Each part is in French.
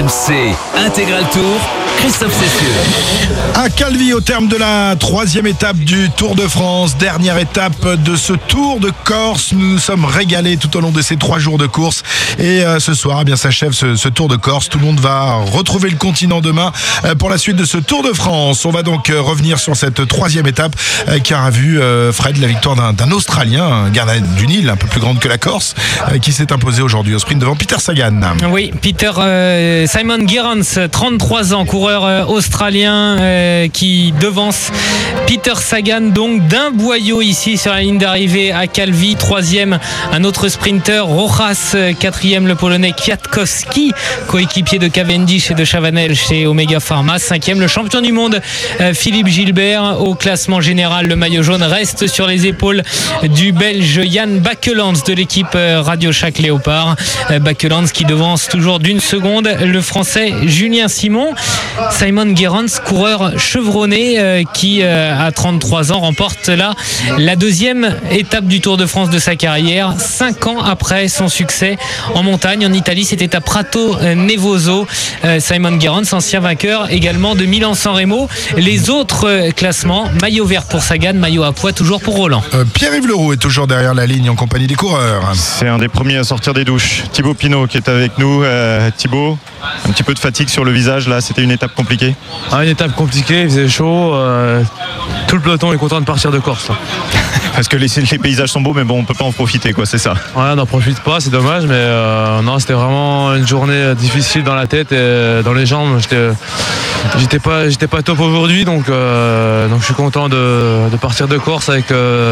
RMC Intégral Tour, Christophe Cessieux. À Calvi, au terme de la 3e étape du Tour de France, dernière étape de ce Tour de Corse. Nous nous sommes régalés tout au long de ces 3 jours de course. Et ce soir, eh bien, s'achève ce Tour de Corse. Tout le monde va retrouver le continent demain pour la suite de ce Tour de France. On va donc revenir sur cette 3e étape qui a vu, Fred, la victoire d'un Australien, un gars d'une île un peu plus grande que la Corse, qui s'est imposé aujourd'hui au sprint devant Peter Sagan. Oui, Simon Gerrans, 33 ans, coureur australien qui devance Peter Sagan donc d'un boyau ici sur la ligne d'arrivée à Calvi. 3e, un autre sprinter, Rojas. 4e, le Polonais Kwiatkowski, coéquipier de Cavendish et de Chavanel chez Omega Pharma. 5e, le champion du monde Philippe Gilbert. Au classement général, le maillot jaune reste sur les épaules du Belge Jan Bakelands de l'équipe Radio Shack Léopard. Bakelands qui devance toujours d'1 seconde le Français Julien Simon. Simon Gerrans, coureur chevronné qui à 33 ans remporte là la 2e étape du Tour de France de sa carrière, 5 ans après son succès en montagne en Italie. C'était à Prato Nevoso. Simon Gerrans, ancien vainqueur également de Milan-San Remo. Les autres classements, maillot vert pour Sagan, maillot à pois toujours pour Roland. Pierre-Yves Leroux est toujours derrière la ligne en compagnie des coureurs. C'est un des premiers à sortir des douches. Thibaut Pinot qui est avec nous. Thibaut, un petit peu de fatigue sur le visage là, c'était une étape compliquée. Une étape compliquée, il faisait chaud. Tout le peloton est content de partir de Corse là. Parce que les paysages sont beaux, mais bon, on peut pas en profiter, quoi, c'est ça. Ouais, on n'en profite pas, c'est dommage, mais non, c'était vraiment une journée difficile dans la tête et dans les jambes. J'étais pas top aujourd'hui, donc je suis content de partir de Corse avec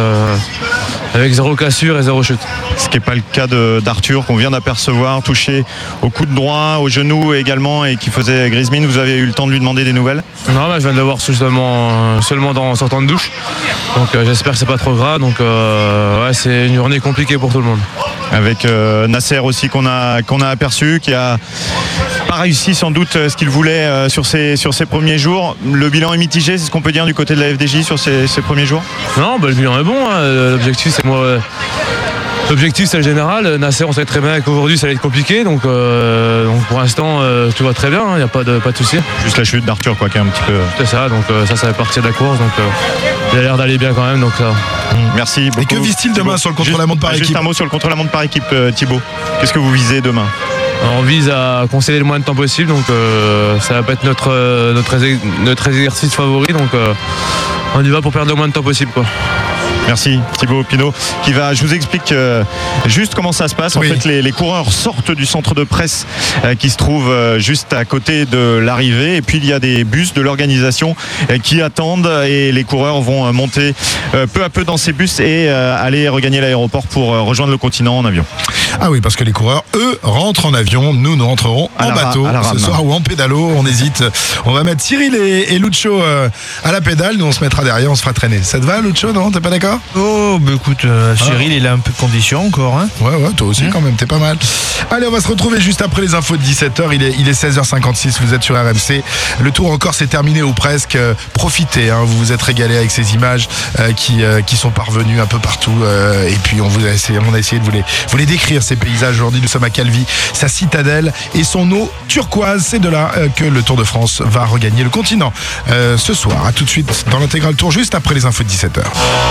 0 cassure et 0 chute. Ce qui n'est pas le cas d'Arthur qu'on vient d'apercevoir, touché au coude droit, au genou également, et qui faisait grise mine. Vous avez eu le temps de lui demander des nouvelles? Non, je viens de le voir seulement en sortant de douche, donc j'espère que c'est pas trop grave. Donc ouais, c'est une journée compliquée pour tout le monde. Avec Nasser aussi qu'on a aperçu, qui a pas réussi sans doute ce qu'il voulait sur ses premiers jours. Le bilan est mitigé, c'est ce qu'on peut dire du côté de la FDJ sur ces premiers jours? Non, le bilan est bon, hein. L'objectif c'est le général. Nasser, on sait très bien qu'aujourd'hui ça allait être compliqué, donc pour l'instant tout va très bien, il n'y a pas de souci. Juste la chute d'Arthur qui est un petit peu... C'est ça, donc ça fait partie de la course, donc il a l'air d'aller bien quand même, donc ça... Merci beaucoup. Et que vise-t-il demain sur le contre-la-montre par équipe? Juste un mot sur le contre-la-montre par équipe, Thibaut. Qu'est-ce que vous visez demain? On vise à concéder le moins de temps possible, donc ça va pas être notre exercice favori, donc on y va pour perdre le moins de temps possible, quoi. Merci Thibaut Pinot je vous explique juste comment ça se passe. En fait, les coureurs sortent du centre de presse qui se trouve juste à côté de l'arrivée, et puis il y a des bus de l'organisation qui attendent, et les coureurs vont monter peu à peu dans ces bus et aller regagner l'aéroport pour rejoindre le continent en avion. Ah oui, parce que les coureurs, eux, rentrent en avion. Nous rentrerons en bateau ce soir, ou en pédalo. On hésite. On va mettre Cyril et Lucho à la pédale. Nous, on se mettra derrière, on se fera traîner. Ça te va, Lucho? Non, t'es pas d'accord? Oh, écoute, Cyril, il a un peu de condition encore, hein. Ouais, toi aussi quand même, t'es pas mal. Allez, on va se retrouver juste après les infos de 17h. Il est 16h56, vous êtes sur RMC. Le Tour en Corse est terminé ou presque. Profitez, hein, vous vous êtes régalés avec ces images qui sont parvenues un peu partout. Et puis on a essayé de vous les décrire, ces paysages. Aujourd'hui, nous sommes à Calvi, sa citadelle et son eau turquoise. C'est de là que le Tour de France va regagner le continent ce soir. À tout de suite dans l'Intégral Tour, juste après les infos de 17h.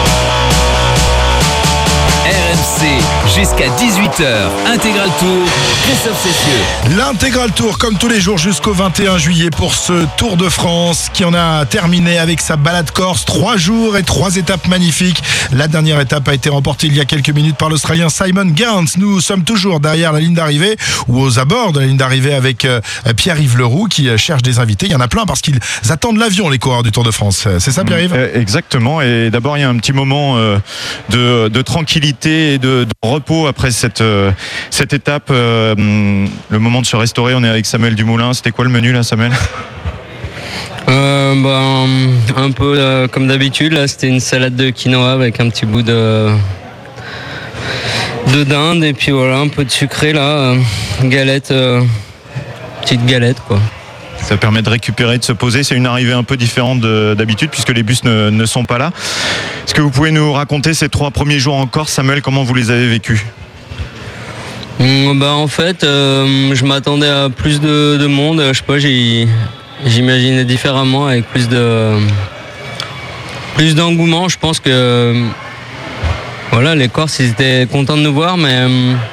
RMC jusqu'à 18h, Intégral Tour, Christophe Cessieux. L'Intégral Tour, comme tous les jours jusqu'au 21 juillet pour ce Tour de France qui en a terminé avec sa balade corse. 3 jours et 3 étapes magnifiques. La dernière étape a été remportée il y a quelques minutes par l'Australien Simon Gerrans. Nous sommes toujours derrière la ligne d'arrivée ou aux abords de la ligne d'arrivée avec Pierre-Yves Leroux qui cherche des invités. Il y en a plein parce qu'ils attendent l'avion, les coureurs du Tour de France. C'est ça, Pierre-Yves? Exactement. Et d'abord, il y a un petit moment de tranquillité et de repos après cette étape. Le moment de se restaurer. On est avec Samuel Dumoulin. C'était quoi le menu là, Samuel? Un peu comme d'habitude. Là, c'était une salade de quinoa avec un petit bout de dinde, et puis voilà, un peu de sucré là, galette, petite galette quoi. Ça permet de récupérer, de se poser. C'est une arrivée un peu différente d'habitude puisque les bus ne sont pas là. Est-ce que vous pouvez nous raconter ces 3 premiers jours en Corse, Samuel, comment vous les avez vécus? En fait, je m'attendais à plus de monde. Je sais pas, j'imaginais différemment avec plus d'engouement. Je pense que voilà, les Corses ils étaient contents de nous voir, mais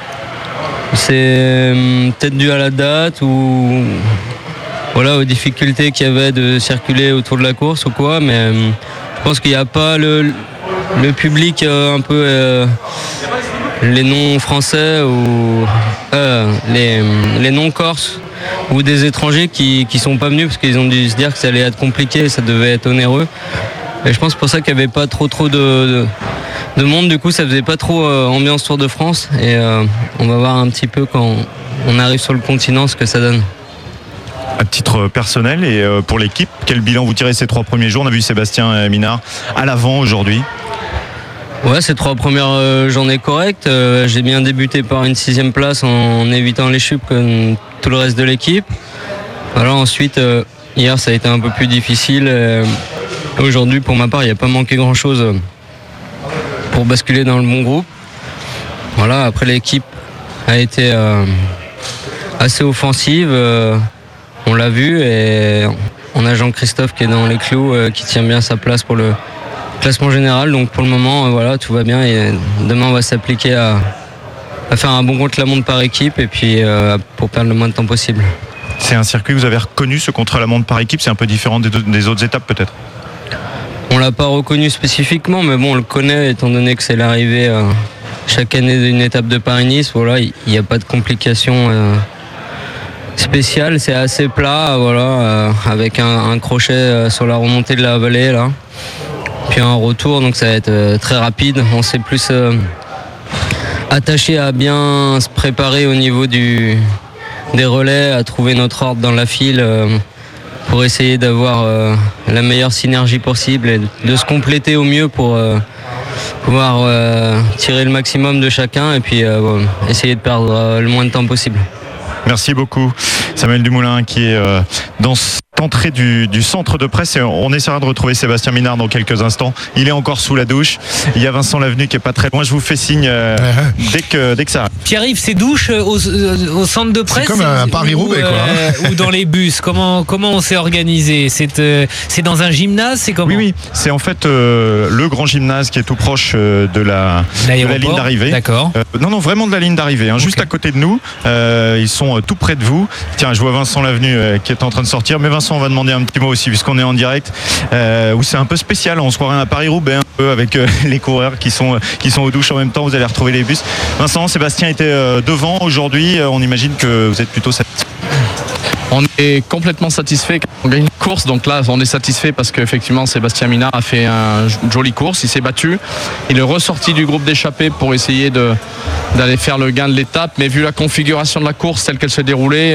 c'est peut-être dû à la date ou voilà, aux difficultés qu'il y avait de circuler autour de la course ou quoi. Mais je pense qu'il n'y a pas le public un peu les non-français ou les non-corses ou des étrangers qui sont pas venus parce qu'ils ont dû se dire que ça allait être compliqué, ça devait être onéreux. Et je pense pour ça qu'il n'y avait pas trop de monde, du coup ça faisait pas trop ambiance Tour de France et on va voir un petit peu quand on arrive sur le continent ce que ça donne. À titre personnel et pour l'équipe, quel bilan vous tirez ces 3 premiers jours? On a vu Sébastien Minard à l'avant aujourd'hui. Ouais, ces 3 premières journées correctes. J'ai bien débuté par une 6e place en évitant les chutes comme tout le reste de l'équipe. Alors ensuite, hier ça a été un peu plus difficile. Aujourd'hui, pour ma part, il n'y a pas manqué grand-chose pour basculer dans le bon groupe. Voilà, après l'équipe a été assez offensive. On l'a vu et on a Jean-Christophe qui est dans les clous, qui tient bien sa place pour le classement général. Donc pour le moment, voilà, tout va bien et demain on va s'appliquer à faire un bon contre-la-montre par équipe et puis pour perdre le moins de temps possible. C'est un circuit que vous avez reconnu, ce contre-la-montre par équipe, c'est un peu différent des autres étapes peut-être? On l'a pas reconnu spécifiquement, mais bon, on le connaît étant donné que c'est l'arrivée chaque année d'une étape de Paris-Nice. Voilà, il n'y a pas de complications spéciales, c'est assez plat, voilà, avec un crochet sur la remontée de la vallée là. Puis un retour, donc ça va être très rapide. On s'est plus attaché à bien se préparer au niveau des relais, à trouver notre ordre dans la file pour essayer d'avoir la meilleure synergie possible et de se compléter au mieux pour pouvoir tirer le maximum de chacun et puis essayer de perdre le moins de temps possible. Merci beaucoup Samuel Dumoulin qui est dans cette entrée du centre de presse et on essaiera de retrouver Sébastien Minard dans quelques instants. Il est encore sous la douche. Il y a Vincent Lavenu qui est pas très loin. Je vous fais signe dès que ça arrive. Pierre-Yves, ces douches au centre de presse, c'est comme un Paris-Roubaix ou dans les bus. Comment on s'est organisé? C'est dans un gymnase, c'est comment? Oui, c'est en fait le grand gymnase qui est tout proche de la ligne d'arrivée. D'accord. Non, vraiment de la ligne d'arrivée, okay. Juste à côté de nous. Ils sont tout près de vous. Tiens, je vois Vincent Lavenu qui est en train de sortir. Mais Vincent, on va demander un petit mot aussi puisqu'on est en direct. Où c'est un peu spécial. On se croirait à Paris-Roubaix un peu avec les coureurs qui sont aux douches en même temps. Vous allez retrouver les bus. Vincent, Sébastien était devant aujourd'hui. On imagine que vous êtes plutôt satisfait. On est complètement satisfait quand on gagne une course. Donc là, on est satisfait parce qu'effectivement, Sébastien Minard a fait une jolie course. Il s'est battu. Il est ressorti du groupe d'échappée pour essayer d'aller faire le gain de l'étape. Mais vu la configuration de la course telle qu'elle se déroulait,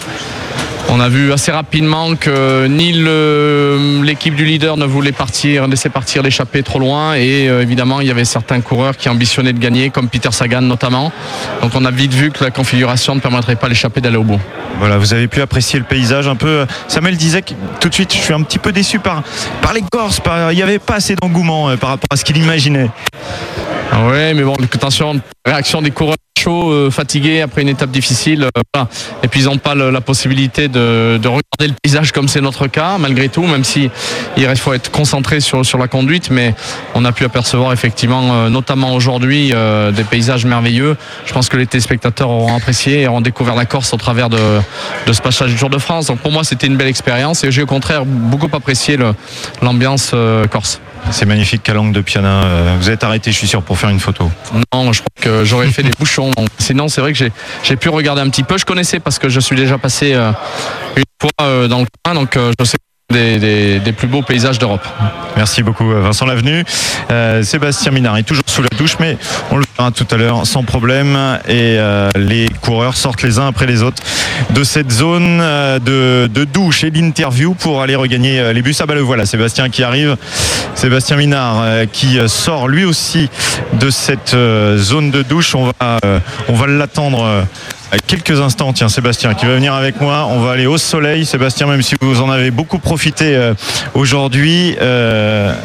on a vu assez rapidement que ni l'équipe du leader ne voulait laisser partir l'échappée trop loin et évidemment il y avait certains coureurs qui ambitionnaient de gagner comme Peter Sagan notamment. Donc on a vite vu que la configuration ne permettrait pas à l'échappée d'aller au bout. Voilà, vous avez pu apprécier le paysage un peu. Samuel disait que tout de suite je suis un petit peu déçu par les Corses, il n'y avait pas assez d'engouement par rapport à ce qu'il imaginait. Oui, mais bon, attention, réaction des coureurs chauds, fatigués après une étape difficile, voilà. Et puis ils n'ont pas la possibilité de regarder le paysage comme c'est notre cas, malgré tout, même si il faut être concentré sur la conduite, mais on a pu apercevoir effectivement, notamment aujourd'hui, des paysages merveilleux. Je pense que les téléspectateurs auront apprécié et auront découvert la Corse au travers de ce passage du Tour de France. Donc pour moi, c'était une belle expérience et j'ai au contraire beaucoup apprécié l'ambiance corse. C'est magnifique, Calanque de Piana. Vous êtes arrêté, je suis sûr, pour faire une photo. Non, je crois que j'aurais fait des bouchons. Sinon, c'est vrai que j'ai pu regarder un petit peu. Je connaissais parce que je suis déjà passé une fois dans le coin, donc je sais des plus beaux paysages d'Europe. Merci beaucoup Vincent Lavenu. Sébastien Minard est toujours sous la douche, mais on le verra tout à l'heure sans problème. Et les coureurs sortent les uns après les autres de cette zone de douche et d'interview pour aller regagner les bus. Ah bah le voilà, Sébastien qui arrive. Sébastien Minard qui sort lui aussi de cette zone de douche. On va l'attendre quelques instants. Tiens, Sébastien qui va venir avec moi. On va aller au soleil. Sébastien, même si vous en avez beaucoup profité aujourd'hui,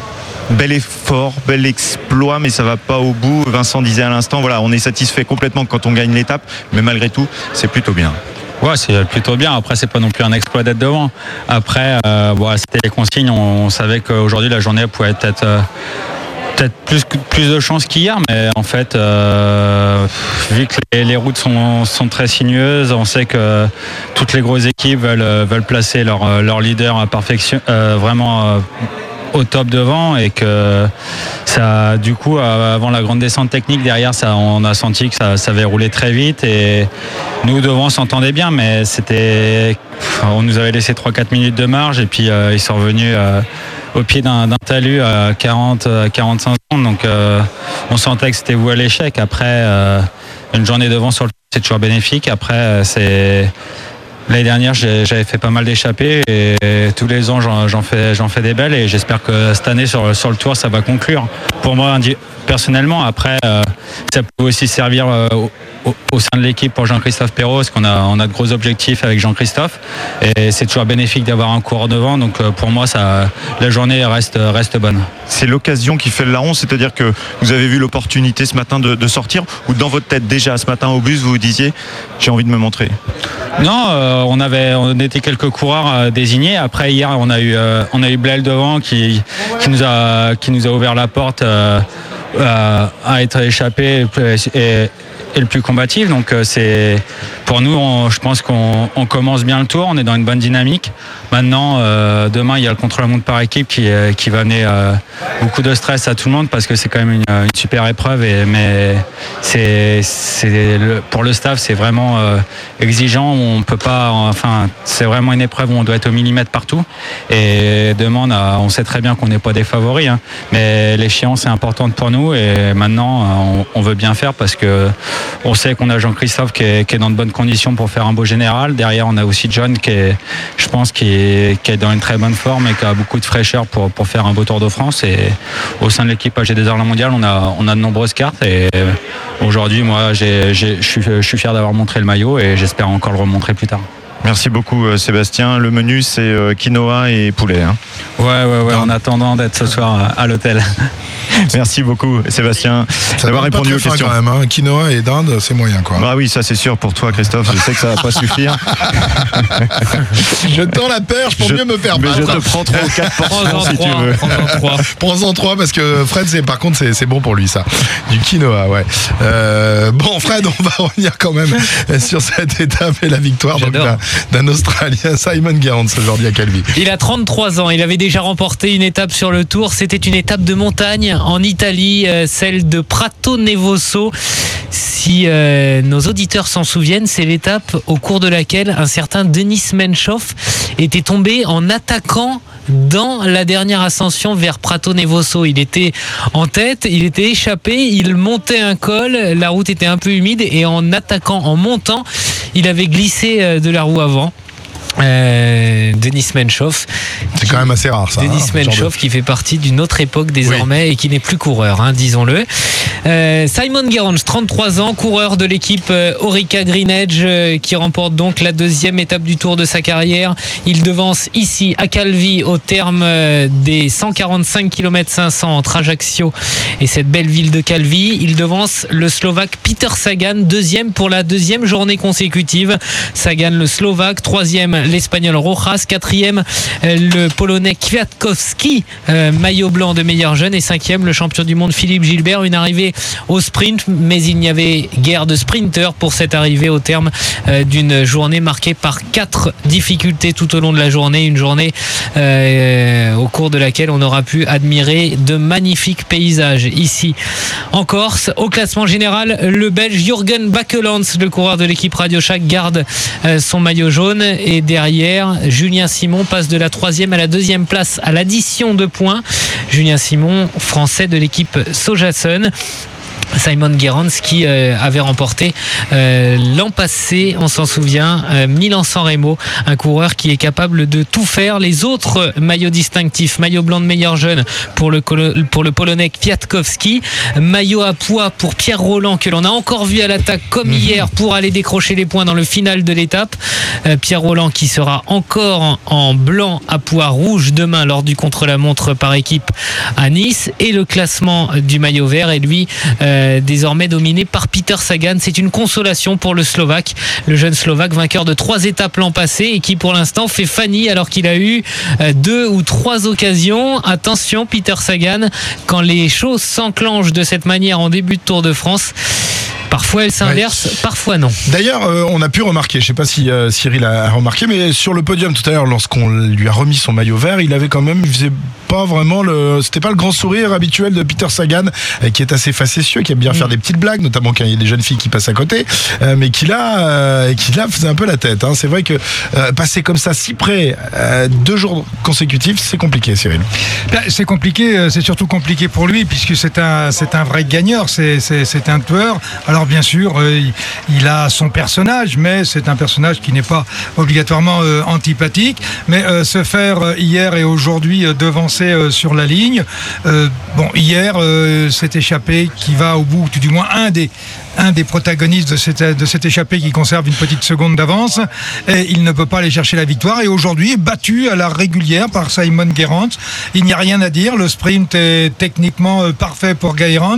bel effort, bel exploit, mais ça va pas au bout. Vincent disait à l'instant, voilà, on est satisfait complètement quand on gagne l'étape, mais malgré tout, c'est plutôt bien. Ouais, c'est plutôt bien. Après, c'est pas non plus un exploit d'être devant. Après, c'était les consignes. On savait qu'aujourd'hui, la journée pouvait être peut-être plus de chance qu'hier, mais en fait, vu que les routes sont très sinueuses, on sait que toutes les grosses équipes veulent placer leur leader à perfection, vraiment au top devant, et que ça, du coup, avant la grande descente technique derrière, on a senti que ça avait roulé très vite, et nous devant on s'entendait bien, mais on nous avait laissé 3-4 minutes de marge, et puis ils sont revenus au pied d'un talus à 40-45 secondes, donc on sentait que c'était voué à l'échec. Après, une journée devant sur le c'est toujours bénéfique. Après, l'année dernière, j'avais fait pas mal d'échappées, et tous les ans, j'en fais des belles, et j'espère que cette année, sur le Tour, ça va conclure. Pour moi, personnellement, après, ça peut aussi servir au sein de l'équipe pour Jean-Christophe Perrault, parce qu'on a de gros objectifs avec Jean-Christophe, et c'est toujours bénéfique d'avoir un coureur devant. Donc pour moi, la journée reste bonne. C'est l'occasion qui fait le larron, c'est-à-dire que vous avez vu l'opportunité ce matin de sortir, ou dans votre tête déjà ce matin au bus, vous vous disiez j'ai envie de me montrer? Non, on était quelques coureurs désignés. Après, hier, on a eu Blaise devant qui nous a ouvert la porte à être échappé et le plus combatif. Donc c'est pour nous, je pense qu'on commence bien le Tour, on est dans une bonne dynamique. Maintenant, demain, il y a le contre-la-montre par équipe qui va amener beaucoup de stress à tout le monde, parce que c'est quand même une super épreuve, mais pour le staff, c'est vraiment exigeant. On peut pas, c'est vraiment une épreuve où on doit être au millimètre partout. Et demain, on sait très bien qu'on n'est pas des favoris, hein, mais l'échéance est importante pour nous, et maintenant, on veut bien faire, parce que on sait qu'on a Jean-Christophe qui est dans de bonnes conditions pour faire un beau général. Derrière, on a aussi John qui est dans une très bonne forme, et qui a beaucoup de fraîcheur pour faire un beau Tour de France. Et au sein de l'équipe AG2R La Mondiale, on a de nombreuses cartes, et aujourd'hui, moi, je suis fier d'avoir montré le maillot, et j'espère encore le remontrer plus tard. Merci beaucoup Sébastien. Le menu, c'est quinoa et poulet. Hein. Ouais, en attendant d'être ce soir à l'hôtel. Merci beaucoup Sébastien d'avoir répondu aux questions. Quand même, hein. Quinoa et dinde, c'est moyen, quoi. Bah oui, ça c'est sûr pour toi, Christophe. Je sais que ça va pas suffire. Je tends la perche pour mieux me faire battre. Mais je te prends 3 ou 4 portions si tu veux. Prends-en 3 parce que Fred, par contre, c'est bon pour lui, ça. Du quinoa, ouais. Bon, Fred, on va revenir quand même sur cette étape et la victoire d'un Australien, Simon Gerrans, aujourd'hui à Calvi. Il a 33 ans, il avait déjà remporté une étape sur le Tour. C'était une étape de montagne en Italie, celle de Prato Nevoso. Si nos auditeurs s'en souviennent, c'est l'étape au cours de laquelle un certain Denis Menchov était tombé en attaquant dans la dernière ascension vers Prato Nevoso. Il était en tête, il était échappé, il montait un col, la route était un peu humide, et en attaquant, en montant, il avait glissé de la roue avant. Denis Menchov, c'est quand même assez rare, ça. Denis Menchov qui fait partie d'une autre époque désormais, et qui n'est plus coureur, hein, disons-le. Simon Gerrans, 33 ans, coureur de l'équipe Orica Green Edge, qui remporte donc la 2e étape du Tour de sa carrière. Il devance ici à Calvi, au terme des 145 km 500 entre Ajaccio et cette belle ville de Calvi. Il devance le Slovaque Peter Sagan, 2e pour la 2e journée consécutive. Sagan le Slovaque, 3e l'Espagnol Rojas, 4e le Polonais Kwiatkowski, maillot blanc de meilleur jeune, et 5e le champion du monde Philippe Gilbert. Une arrivée au sprint, mais il n'y avait guère de sprinters pour cette arrivée au terme d'une journée marquée par 4 difficultés tout au long de la journée. Une journée au cours de laquelle on aura pu admirer de magnifiques paysages ici en Corse. Au classement général, le Belge Jürgen Bakelands, le coureur de l'équipe Radio Shack, garde son maillot jaune, et derrière, Julien Simon passe de la 3e à la 2e place à l'addition de points. Julien Simon, français de l'équipe Sojasun. Simon Gerrans qui avait remporté l'an passé, on s'en souvient, Milan-San Remo, un coureur qui est capable de tout faire. Les autres maillots distinctifs, maillot blanc de meilleur jeune pour le Polonais Kwiatkowski, maillot à poids pour Pierre Rolland que l'on a encore vu à l'attaque comme hier pour aller décrocher les points dans le final de l'étape. Pierre Rolland qui sera encore en blanc à poids rouge demain lors du contre-la-montre par équipe à Nice, et le classement du maillot vert est lui désormais dominé par Peter Sagan. C'est une consolation pour le Slovaque, le jeune Slovaque vainqueur de 3 étapes l'an passé et qui pour l'instant fait Fanny alors qu'il a eu 2 ou 3 occasions. Attention Peter Sagan, quand les choses s'enclenchent de cette manière en début de Tour de France, parfois elle s'inverse, parfois non. D'ailleurs, on a pu remarquer, je ne sais pas si Cyril a remarqué, mais sur le podium tout à l'heure, lorsqu'on lui a remis son maillot vert, il avait quand même, il faisait pas vraiment c'était pas le grand sourire habituel de Peter Sagan, qui est assez facétieux, qui aime bien faire des petites blagues, notamment quand il y a des jeunes filles qui passent à côté, mais qui là faisait un peu la tête. C'est vrai que passer comme ça si près 2 jours consécutifs, c'est compliqué, Cyril. C'est compliqué, c'est surtout compliqué pour lui puisque c'est un vrai gagneur, c'est un tueur. Alors bien sûr, il a son personnage, mais c'est un personnage qui n'est pas obligatoirement antipathique. Mais se faire hier et aujourd'hui devancer sur la ligne, hier cette échappée qui va au bout, ou du moins un des protagonistes de cette échappée qui conserve une petite seconde d'avance, et il ne peut pas aller chercher la victoire, et aujourd'hui battu à la régulière par Simon Gerrans. Il n'y a rien à dire, le sprint est techniquement parfait pour Gerrans,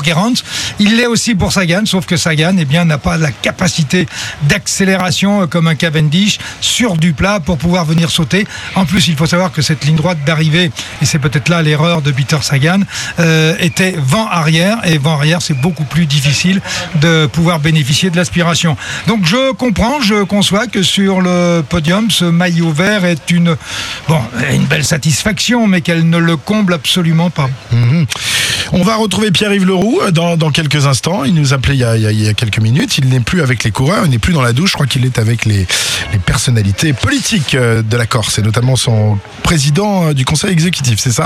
il l'est aussi pour Sagan, sauf que Sagan n'a pas la capacité d'accélération comme un Cavendish sur du plat pour pouvoir venir sauter. En plus, il faut savoir que cette ligne droite d'arrivée, et c'est peut-être là l'erreur de Peter Sagan, était vent arrière, et vent arrière c'est beaucoup plus difficile de pouvoir bénéficier de l'aspiration. Donc je conçois que sur le podium, ce maillot vert est une belle satisfaction, mais qu'elle ne le comble absolument pas. On va retrouver Pierre-Yves Leroux dans quelques instants. Il nous appelait il y a quelques minutes. Il n'est plus avec les coureurs, il n'est plus dans la douche. Je crois qu'il est avec les personnalités politiques de la Corse, et notamment son président du conseil exécutif, c'est ça ?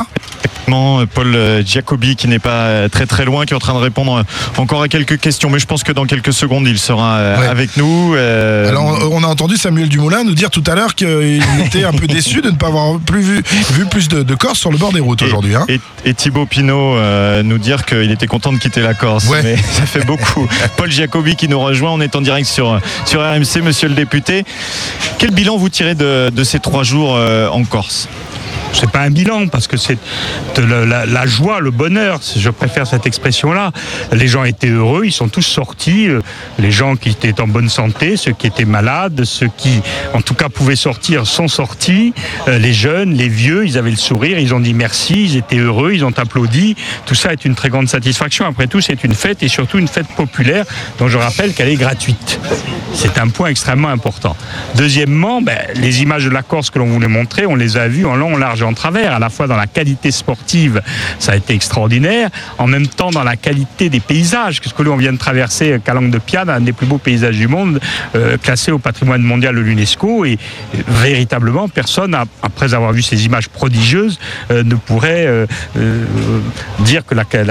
Paul Giacobi, qui n'est pas très très loin, qui est en train de répondre encore à quelques questions, mais je pense que dans quelques secondes il sera avec nous. Alors on a entendu Samuel Dumoulin nous dire tout à l'heure qu'il était un peu déçu de ne pas avoir vu plus de Corse sur le bord des routes aujourd'hui. Et Thibaut Pinot nous dire qu'il était content de quitter la Corse, mais ça fait beaucoup. Paul Giacobi qui nous rejoint, on est en direct sur RMC. Monsieur le député, quel bilan vous tirez de ces 3 jours en Corse ? C'est pas un bilan, parce que c'est de la joie, le bonheur, je préfère cette expression-là. Les gens étaient heureux, ils sont tous sortis, les gens qui étaient en bonne santé, ceux qui étaient malades, ceux qui en tout cas pouvaient sortir sont sortis, les jeunes, les vieux, ils avaient le sourire, ils ont dit merci, ils étaient heureux, ils ont applaudi. Tout ça est une très grande satisfaction. Après tout, c'est une fête, et surtout une fête populaire dont je rappelle qu'elle est gratuite. C'est un point extrêmement important. Deuxièmement, les images de la Corse que l'on voulait montrer, on les a vues en long, en large et en travers, à la fois dans la qualité sportive, ça a été extraordinaire, en même temps dans la qualité des paysages, parce que là on vient de traverser Calanque de Piane, un des plus beaux paysages du monde, classé au patrimoine mondial de l'UNESCO, et véritablement personne, après avoir vu ces images prodigieuses, ne pourrait dire que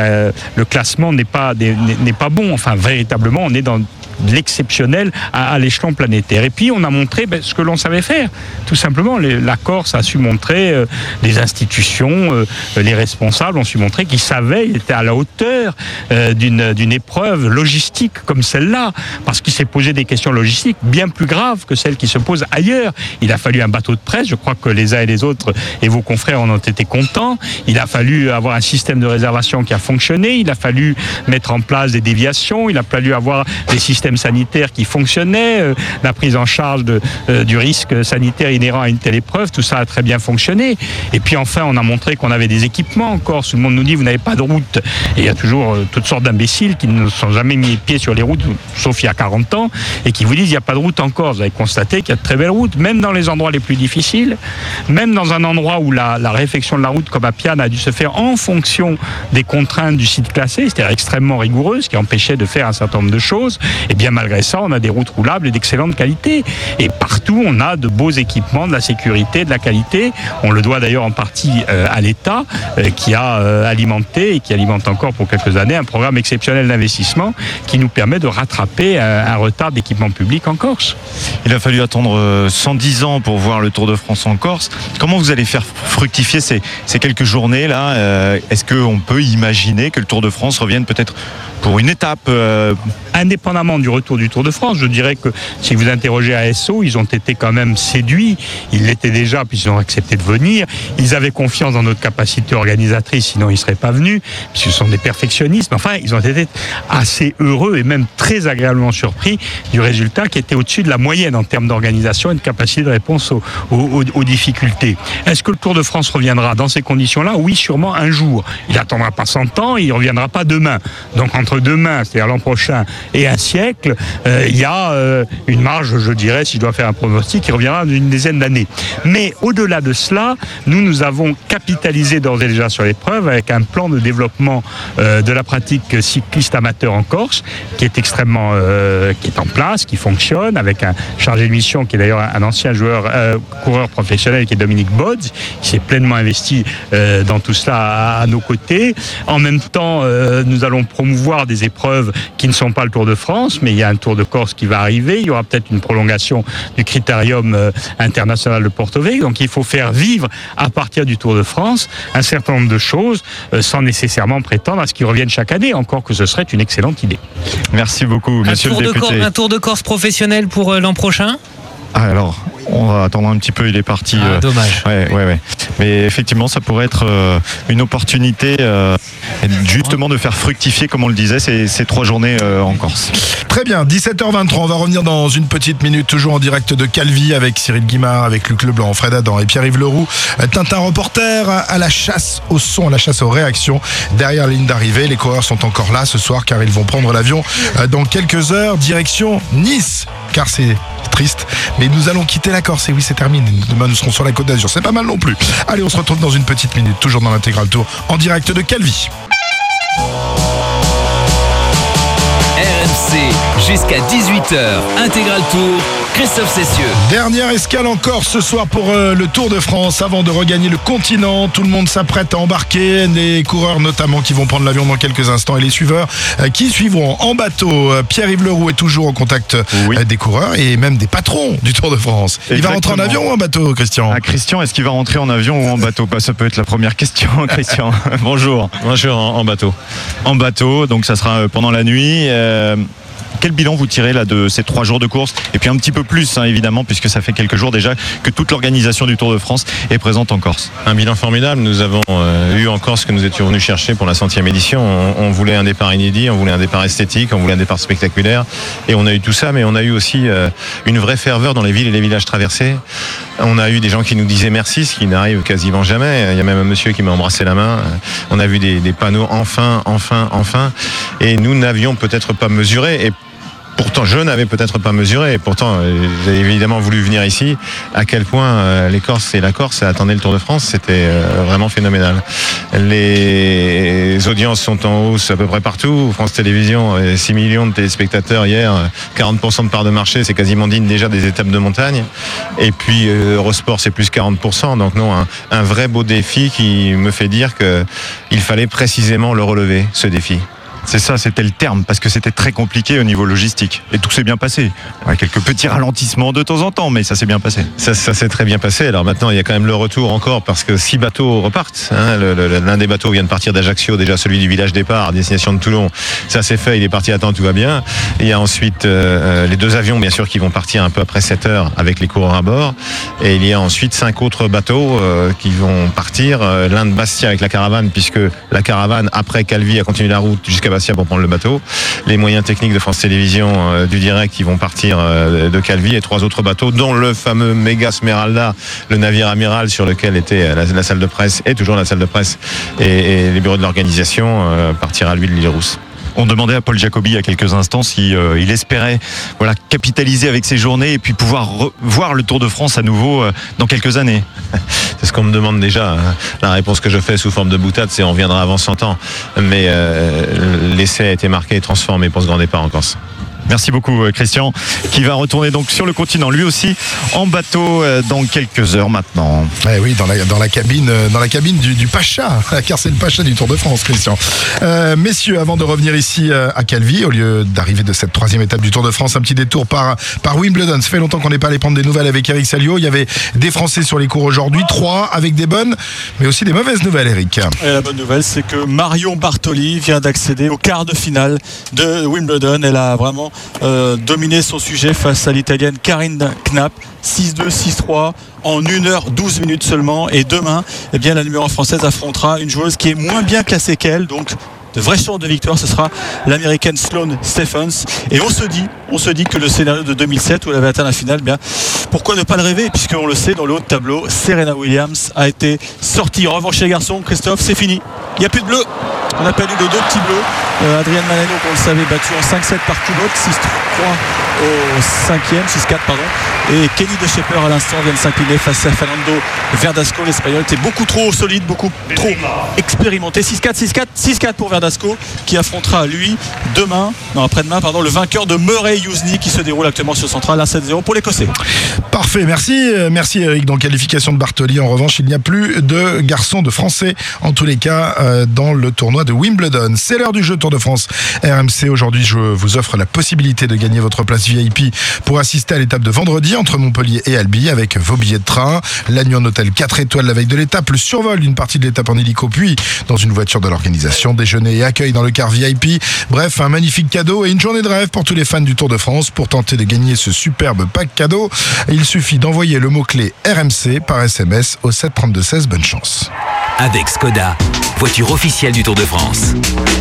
le classement n'est pas bon. Enfin, véritablement, on est dans l'exceptionnel à l'échelon planétaire. Et puis on a montré ce que l'on savait faire. Tout simplement, la Corse a su montrer, les institutions, les responsables ont su montrer qu'ils savaient, ils étaient à la hauteur d'une épreuve logistique comme celle-là, parce qu'il s'est posé des questions logistiques bien plus graves que celles qui se posent ailleurs. Il a fallu un bateau de presse, je crois que les uns et les autres et vos confrères en ont été contents. Il a fallu avoir un système de réservation qui a fonctionné, il a fallu mettre en place des déviations, il a fallu avoir des systèmes sanitaire qui fonctionnait, la prise en charge du risque sanitaire inhérent à une telle épreuve, tout ça a très bien fonctionné. Et puis enfin, on a montré qu'on avait des équipements en Corse. Tout le monde nous dit vous n'avez pas de route. Et il y a toujours toutes sortes d'imbéciles qui ne sont jamais mis les pieds sur les routes, sauf il y a 40 ans, et qui vous disent il n'y a pas de route en Corse. Vous avez constaté qu'il y a de très belles routes, même dans les endroits les plus difficiles, même dans un endroit où la réfection de la route, comme à Piane, a dû se faire en fonction des contraintes du site classé, c'est-à-dire extrêmement rigoureuse, qui empêchait de faire un certain nombre de choses. Et bien malgré ça, on a des routes roulables et d'excellente qualité. Et partout, on a de beaux équipements, de la sécurité, de la qualité. On le doit d'ailleurs en partie à l'État qui a alimenté et qui alimente encore pour quelques années un programme exceptionnel d'investissement qui nous permet de rattraper un retard d'équipement public en Corse. Il a fallu attendre 110 ans pour voir le Tour de France en Corse. Comment vous allez faire fructifier ces quelques journées là? Est-ce qu'on peut imaginer que le Tour de France revienne peut-être pour une étape Indépendamment du retour du Tour de France, je dirais que si vous interrogez ASO, ils ont été quand même séduits. Ils l'étaient déjà, puisqu'ils ont accepté de venir. Ils avaient confiance dans notre capacité organisatrice, sinon ils ne seraient pas venus, puisqu'ils sont des perfectionnistes. Enfin, ils ont été assez heureux et même très agréablement surpris du résultat qui était au-dessus de la moyenne en termes d'organisation et de capacité de réponse aux difficultés. Est-ce que le Tour de France reviendra dans ces conditions-là? Oui, sûrement un jour. Il n'attendra pas 100 ans, il ne reviendra pas demain. Donc entre demain, c'est-à-dire l'an prochain, et un siècle, il y a une marge, je dirais, si je dois faire un pronostic, qui reviendra d'une dizaine d'années. Mais au-delà de cela, nous avons capitalisé d'ores et déjà sur l'épreuve avec un plan de développement de la pratique cycliste amateur en Corse, qui est extrêmement, qui est en place, qui fonctionne, avec un chargé de mission qui est d'ailleurs un ancien coureur professionnel, qui est Dominique Bodz, qui s'est pleinement investi dans tout cela à nos côtés. En même temps, nous allons promouvoir des épreuves qui ne sont pas le Tour de France, mais il y a un Tour de Corse qui va arriver. Il y aura peut-être une prolongation du Critérium international de Porto Vecchio. Donc il faut faire vivre à partir du Tour de France un certain nombre de choses sans nécessairement prétendre à ce qu'ils reviennent chaque année, encore que ce serait une excellente idée. Merci beaucoup, monsieur le député. Un Tour de Corse professionnel pour l'an prochain? Alors, on va attendre un petit peu, il est parti. Dommage. Ouais. Mais effectivement, ça pourrait être une opportunité justement de faire fructifier, comme on le disait, ces 3 journées en Corse. Très bien, 17h23, on va revenir dans une petite minute, toujours en direct de Calvi avec Cyril Guimard, avec Luc Leblanc, Fred Adam et Pierre-Yves Leroux. Tintin reporter à la chasse au son, à la chasse aux réactions. Derrière la ligne d'arrivée, les coureurs sont encore là ce soir car ils vont prendre l'avion dans quelques heures, direction Nice. Car c'est triste, mais nous allons quitter la Corse. Et oui, c'est terminé. Demain, nous serons sur la Côte d'Azur. C'est pas mal non plus. Allez, on se retrouve dans une petite minute, toujours dans l'Intégral Tour, en direct de Calvi. RMC, jusqu'à 18h, Intégral Tour, Christophe Cessieux. Dernière escale en Corse ce soir pour le Tour de France avant de regagner le continent. Tout le monde s'apprête à embarquer, les coureurs notamment qui vont prendre l'avion dans quelques instants et les suiveurs qui suivront en bateau. Pierre-Yves Leroux est toujours au contact des coureurs et même des patrons du Tour de France. Il va rentrer en avion ou en bateau, Christian? Christian, est-ce qu'il va rentrer en avion ou en bateau? Ça peut être la première question, Christian. Bonjour. Bonjour, en bateau. En bateau, donc ça sera pendant la nuit. Quel bilan vous tirez là de ces 3 jours de course? Et puis un petit peu plus, évidemment, puisque ça fait quelques jours déjà que toute l'organisation du Tour de France est présente en Corse. Un bilan formidable. Nous avons eu en Corse ce que nous étions venus chercher pour la 100e édition. On voulait un départ inédit, on voulait un départ esthétique, on voulait un départ spectaculaire. Et on a eu tout ça, mais on a eu aussi une vraie ferveur dans les villes et les villages traversés. On a eu des gens qui nous disaient merci, ce qui n'arrive quasiment jamais. Il y a même un monsieur qui m'a embrassé la main. On a vu des panneaux enfin. Et nous n'avions peut-être pas mesuré. Et pourtant, je n'avais peut-être pas mesuré, et pourtant, j'ai évidemment voulu venir ici, à quel point les Corses et la Corse attendaient le Tour de France, c'était vraiment phénoménal. Les audiences sont en hausse à peu près partout. France Télévisions, 6 millions de téléspectateurs hier, 40% de part de marché, c'est quasiment digne déjà des étapes de montagne. Et puis, Eurosport, c'est plus 40%, donc non, un vrai beau défi qui me fait dire qu'il fallait précisément le relever, ce défi. C'est ça, c'était le terme, parce que c'était très compliqué au niveau logistique. Et tout s'est bien passé. Ouais, quelques petits ralentissements de temps en temps, mais ça s'est bien passé. Ça s'est très bien passé. Alors maintenant, il y a quand même le retour encore, parce que 6 bateaux repartent. L'un des bateaux vient de partir d'Ajaccio, déjà celui du village départ, à destination de Toulon. Ça c'est fait, il est parti à temps, tout va bien. Il y a ensuite les 2 avions, bien sûr, qui vont partir un peu après 7 heures avec les coureurs à bord. Et il y a ensuite 5 autres bateaux qui vont partir. L'un de Bastia avec la caravane, puisque la caravane, après Calvi, a continué la route jusqu'à Bastia pour prendre le bateau. Les moyens techniques de France Télévisions du direct qui vont partir de Calvi, et 3 autres bateaux, dont le fameux Méga Smeralda, le navire amiral sur lequel était la salle de presse, et toujours la salle de presse, et les bureaux de l'organisation, partira à lui de l'île Rousse. On demandait à Paul Jacobi il y a quelques instants si il espérait capitaliser avec ces journées et puis pouvoir voir le Tour de France à nouveau dans quelques années. C'est ce qu'on me demande déjà. La réponse que je fais sous forme de boutade, c'est on viendra avant 100 ans. Mais l'essai a été marqué et transformé pour ce grand départ en Corse. Merci beaucoup Christian, qui va retourner donc sur le continent lui aussi en bateau dans quelques heures maintenant. Oui, dans la cabine du Pacha, car c'est le Pacha du Tour de France, Christian. Messieurs, avant de revenir ici à Calvi, au lieu d'arriver de cette 3e étape du Tour de France, un petit détour par Wimbledon. Ça fait longtemps qu'on n'est pas allé prendre des nouvelles avec Eric Salio. Il y avait des Français sur les cours aujourd'hui, 3 avec des bonnes, mais aussi des mauvaises nouvelles, Eric. Et la bonne nouvelle, c'est que Marion Bartoli vient d'accéder au quart de finale de Wimbledon. Elle a vraiment dominé son sujet face à l'Italienne Karine Knapp, 6-2, 6-3 en 1h12 minutes seulement. Et demain, eh bien, la numéro française affrontera une joueuse qui est moins bien classée qu'elle, donc de vraies chances de victoire, ce sera l'américaine Sloane Stephens. Et on se dit que le scénario de 2007 où elle avait atteint la finale, bien, pourquoi ne pas le rêver, puisqu'on le sait, dans le haut de tableau, Serena Williams a été sortie. En revanche, chez les garçons, Christophe, c'est fini. Il n'y a plus de bleu. On a perdu de 2 petits bleus. Adrian Maneno, on le savait, battu en 5-7 par Kubot, 6-3 au 5e, 6-4 pardon. Et Kenny de Schepper à l'instant vient de s'incliner face à Fernando Verdasco. L'Espagnol était beaucoup trop solide, beaucoup trop expérimenté. 6-4, 6-4, 6-4 pour Verdasco, qui affrontera après-demain, le vainqueur de Murray Yousni, qui se déroule actuellement sur Central, 1-7-0 pour l'Écossais. Parfait, merci Eric. Donc qualification de Bartoli. En revanche, il n'y a plus de garçons, de Français, en tous les cas, dans le tournoi de Wimbledon. C'est l'heure du jeu Tour de France RMC. Aujourd'hui, je vous offre la possibilité de gagner votre place VIP pour assister à l'étape de vendredi entre Montpellier et Albi avec vos billets de train, la nuit en hôtel 4 étoiles la veille de l'étape, le survol d'une partie de l'étape en hélico, puis dans une voiture de l'organisation, déjeuner et accueil dans le car VIP. Bref, un magnifique cadeau et une journée de rêve pour tous les fans du Tour de France. Pour tenter de gagner ce superbe pack cadeau, il suffit d'envoyer le mot-clé RMC par SMS au 732-16. Bonne chance. Avec Skoda, voiture officielle du Tour de France.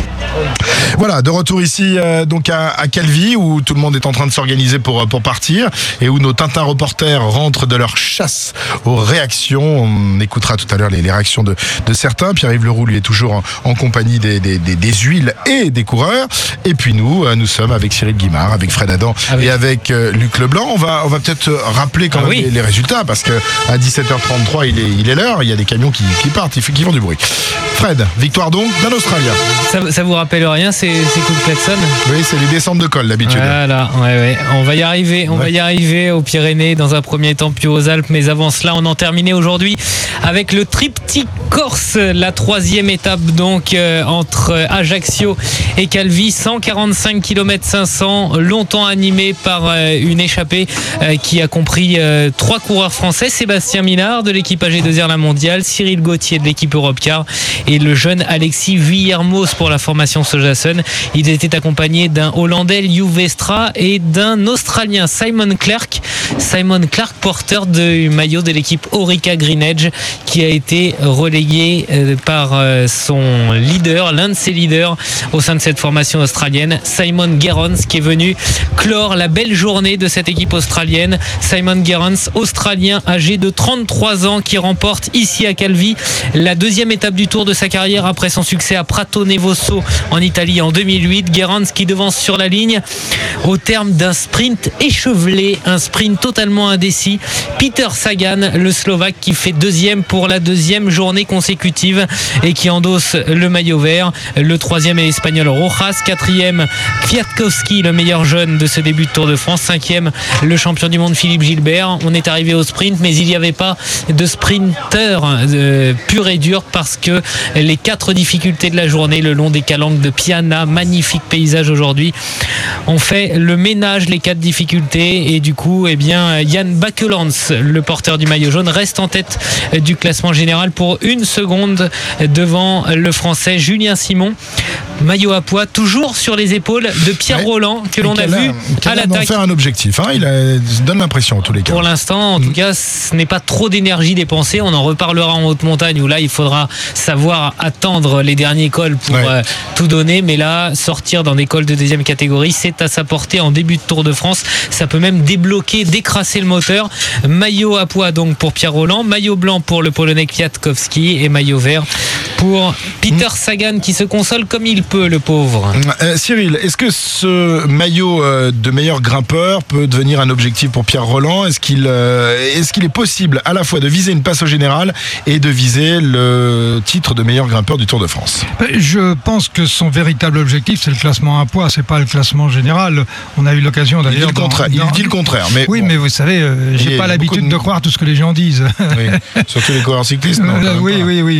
Voilà, de retour ici donc à Calvi, où tout le monde est en train de s'organiser pour partir et où nos Tintin reporters rentrent de leur chasse aux réactions. On écoutera tout à l'heure les réactions de certains. Pierre-Yves Leroux, lui, est toujours en compagnie des huiles et des coureurs. Et puis nous sommes avec Cyril Guimard, avec Fred Adam et avec Luc Leblanc. On va peut-être rappeler quand même les résultats, parce que à 17h33 il est l'heure. Il y a des camions qui partent, qui font du bruit. Fred, victoire donc d'un Australien. Ça vous rappelle rien, ces coups de klaxon? Oui, c'est les descentes de col d'habitude. Voilà, ouais. On va y arriver aux Pyrénées dans un premier temps, puis aux Alpes. Mais avant cela, on en terminait aujourd'hui avec le triptyque corse, la 3e étape donc entre Ajaccio et Calvi, 145 km 500, longtemps animé par une échappée qui a compris 3 coureurs français: Sébastien Minard de l'équipe AG2R La Mondiale, Cyril Gauthier de l'équipe Europcar et le jeune Alexis Vuillermoz pour la formation Sojasun. Ils étaient accompagnés d'un Hollandais, Liu Vestra, et d'un Australien, Simon Clark, porteur du maillot de l'équipe Orica Green Edge, qui a été relégué par son leader, l'un de ses leaders au sein de cette formation australienne, Simon Gerrans, qui est venu clore la belle journée de cette équipe australienne. Simon Gerrans, Australien âgé de 33 ans, qui remporte ici à Calvi la 2e étape du Tour de sa carrière après son succès à Prato Nevoso en Italie en 2008. Gerrans qui devance sur la ligne au terme d'un sprint échevelé, un sprint totalement indécis, Peter Sagan, le Slovaque, qui fait 2e pour la 2e journée consécutive et qui endosse le maillot vert. Le 3e est l'Espagnol Rojas, 4e Kwiatkowski, le meilleur jeune de ce début de Tour de France, 5e le champion du monde Philippe Gilbert. On est arrivé au sprint, mais il n'y avait pas de sprinter pur et dur, parce que les 4 difficultés de la journée le long des calanques de Piana, magnifique paysage aujourd'hui, ont fait le ménage, les 4 difficultés, et du coup Jan Bakelands, le porteur du maillot jaune, reste en tête du classement général pour 1 seconde devant le français Julien Simon. Maillot à poids toujours sur les épaules de Pierre Roland, que l'on a vu à l'attaque. Faire un objectif, il donne l'impression en tous les cas. Pour l'instant, en tout cas, ce n'est pas trop d'énergie dépensée. On en reparlera en haute montagne, où là il faudra savoir attendre les derniers cols pour tout donner. Mais là, sortir dans des cols de 2e catégorie, c'est à sa portée en début de Tour de France. Ça peut même débloquer, décrasser le moteur. Maillot à poids donc pour Pierre Roland, maillot blanc pour le Polonais Kwiatkowski et maillot vert pour pour Peter Sagan qui se console comme il peut, le pauvre. Cyril, est-ce que ce maillot de meilleur grimpeur peut devenir un objectif pour Pierre Rolland ? Est-ce qu'il est possible à la fois de viser une place au général et de viser le titre de meilleur grimpeur du Tour de France ? Je pense que son véritable objectif, c'est le classement à poids, c'est pas le classement général. On a eu l'occasion d'ailleurs. Il dit le contraire. Mais oui, bon. Mais vous savez, j'ai pas l'habitude de croire tout ce que les gens disent. Oui. Surtout les coureurs cyclistes. Non, oui.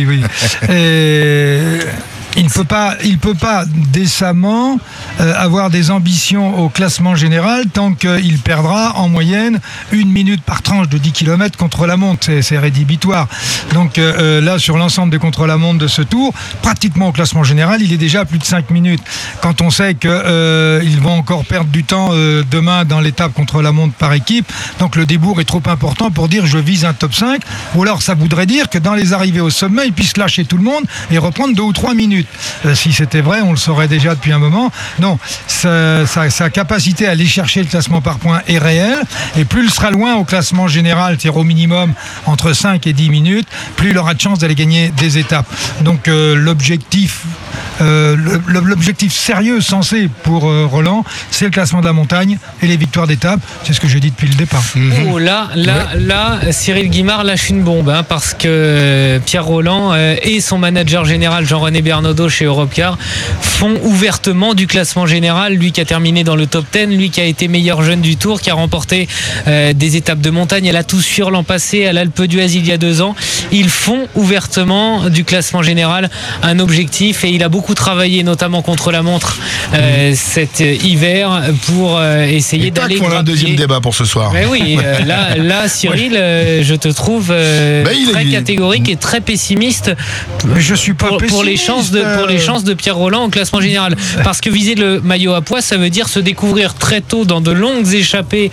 Il ne peut pas décemment avoir des ambitions au classement général tant qu'il perdra en moyenne 1 minute par tranche de 10 km contre la montre. C'est rédhibitoire. Donc là, sur l'ensemble des contre-la-montre de ce tour, pratiquement au classement général, il est déjà à plus de 5 minutes. Quand on sait qu'ils vont encore perdre du temps demain dans l'étape contre-la-montre par équipe, donc le débours est trop important pour dire je vise un top 5, ou alors ça voudrait dire que dans les arrivées au sommet, ils puissent lâcher tout le monde et reprendre 2 ou 3 minutes. Si c'était vrai, on le saurait déjà depuis un moment. Non, sa capacité à aller chercher le classement par points est réelle, et plus il sera loin au classement général, c'est-à-dire au minimum entre 5 et 10 minutes, plus il aura de chance d'aller gagner des étapes. Donc l'objectif sérieux, sensé pour Rolland, c'est le classement de la montagne et les victoires d'étape. C'est ce que j'ai dit depuis le départ. Oh là, Cyril Guimard lâche une bombe, parce que Pierre Rolland et son manager général Jean-René Bernaudot chez Europcar font ouvertement du classement général. Lui qui a terminé dans le top 10, lui qui a été meilleur jeune du Tour, qui a remporté des étapes de montagne à la Tour-Sûre l'an passé, à l'Alpe d'Huez il y a 2 ans. Ils font ouvertement du classement général un objectif, et il a beaucoup travaillé, notamment contre la montre cet hiver, pour essayer d'aller. On a un deuxième débat pour ce soir. Mais oui, là Cyril, je te trouve très catégorique et très pessimiste. Mais je suis pas pessimiste. Pour les chances de Pierre Rolland au classement général. Parce que viser le maillot à poids, ça veut dire se découvrir très tôt dans de longues échappées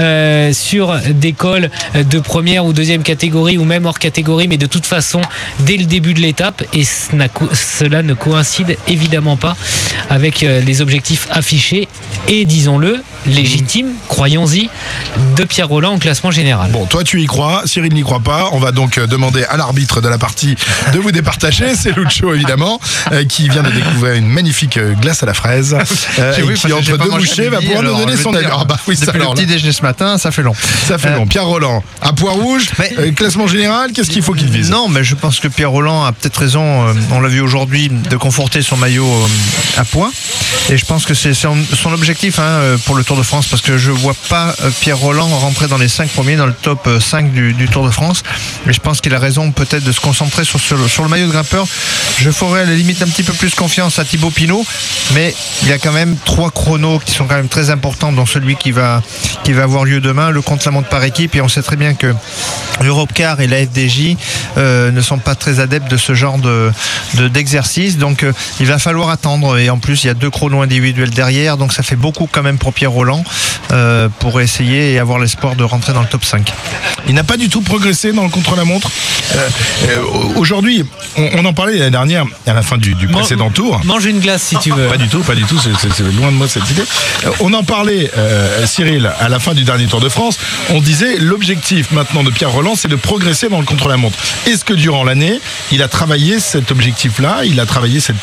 sur des cols de première ou deuxième catégorie, ou même hors catégorie, mais de toute façon dès le début de l'étape, et cela ne coïncide évidemment pas avec les objectifs affichés et, disons-le, légitimes, croyons-y, de Pierre Rolland au classement général. Bon, toi tu y crois, Cyril n'y croit pas. On va donc demander à l'arbitre de la partie de vous départager. C'est Lucho évidemment, qui vient de découvrir une magnifique glace à la fraise, et qui entre 2 bouchées va pouvoir nous donner son avis. Depuis le petit déjeuner ce matin, ça fait long. Ça fait long. Pierre Rolland, à poids rouge, classement général, qu'est-ce qu'il faut qu'il vise ? Non, mais je pense que Pierre Rolland a peut-être raison, on l'a vu aujourd'hui, de conforter son maillot à poids. Et je pense que c'est son objectif pour le Tour de France, parce que je vois pas Pierre Rolland rentrer dans les 5 premiers, dans le top 5 du Tour de France. Mais je pense qu'il a raison peut-être de se concentrer sur le maillot de grimpeur. Je ferais à la limite un petit peu plus confiance à Thibaut Pinot, mais il y a quand même 3 chronos qui sont quand même très importants, dans celui qui va avoir lieu demain, le contre-la-montre par équipe, et on sait très bien que Europcar et la FDJ ne sont pas très adeptes de ce genre d'exercice, donc il va falloir attendre, et en plus il y a 2 chronos individuels derrière, donc ça fait beaucoup quand même pour Pierre Rolland pour essayer et avoir l'espoir de rentrer dans le top 5. Il n'a pas du tout progressé dans le contre-la-montre. Aujourd'hui, on en parlait l'année dernière, à la fin du précédent tour. Mange une glace si tu veux. Pas du tout, c'est loin de moi cette idée. On en parlait, Cyril, à la fin du dernier Tour de France. On disait l'objectif maintenant de Pierre Rolland, c'est de progresser dans le contre-la-montre. Est-ce que durant l'année, il a travaillé cet objectif-là, il a travaillé cet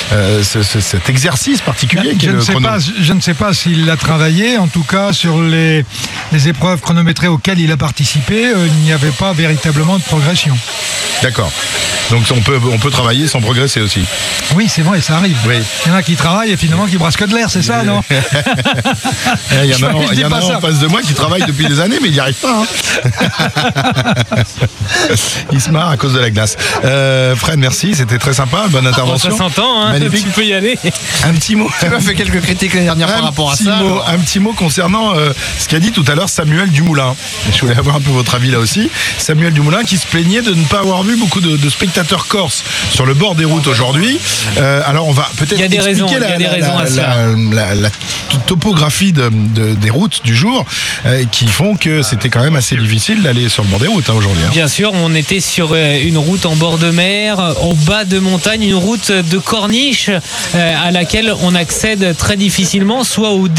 exercice particulier qui est le chrono ? Je ne sais pas s'il l'a travaillé. En tout cas, sur les épreuves chronométrées auxquelles il a participé, il n'y avait pas véritablement de progression. D'accord. Donc on peut travailler sans progresser aussi. Oui, c'est vrai, ça arrive. Oui. Il y en a qui travaillent et finalement qui brassent que de l'air, c'est ça, non ? Il y en a un en face de moi qui travaille depuis des années, mais il n'y arrive pas. Il se marre à cause de la glace. Fred, merci, c'était très sympa, bonne intervention. Ça s'entend, magnifique. Tu peux y aller. Un petit mot. Tu as fait quelques critiques l'année dernière par rapport à ça. Un petit mot concernant ce qu'a dit tout à l'heure Samuel Dumoulin. Je voulais avoir un peu votre avis là aussi. Samuel Dumoulin qui se plaignait de ne pas avoir vu beaucoup de spectateurs corses sur le bord des routes aujourd'hui. Alors on va peut-être expliquer la topographie des routes du jour qui font que c'était quand même assez difficile d'aller sur le bord des routes aujourd'hui. Bien sûr, on était sur une route en bord de mer, en bas de montagne, une route de corniche à laquelle on accède très difficilement, soit au début